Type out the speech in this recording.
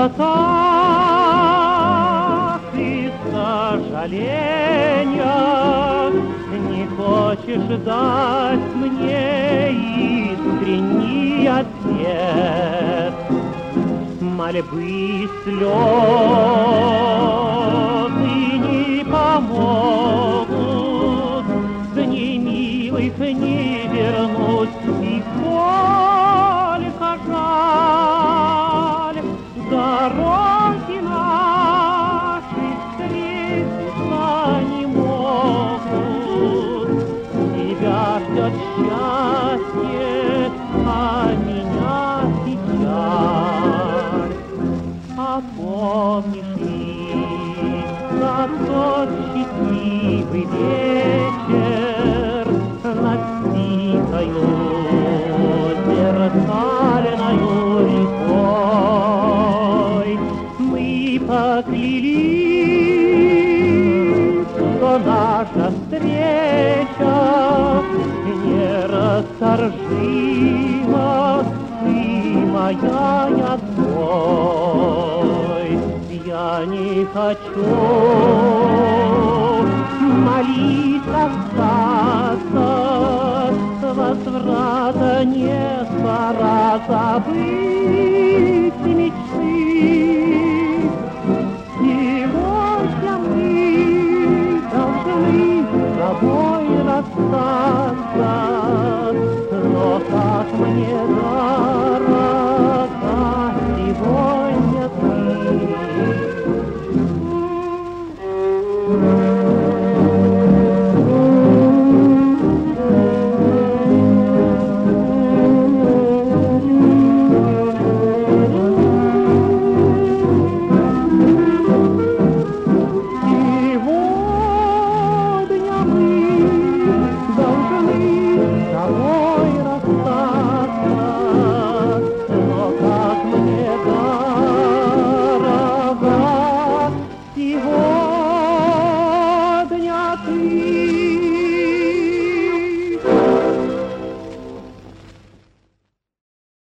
слезах и сожаления не хочешь дать мне искренний ответ. Мольбы и слезы не помогут, дней милых не вернуть, и сколько жаль, дороги наши встретиться не могут. Тебя ждет счастье, а меня печаль. А помнишь ли, как тот счастливый вечер над тихою зеркальною рекой мы поклялись, что наша встреча нерасторжима, ты моя, я твой. Я не хочу молиться остаться, возврата нет, пора забыть мечты. Сегодня мы должны с тобой расстаться.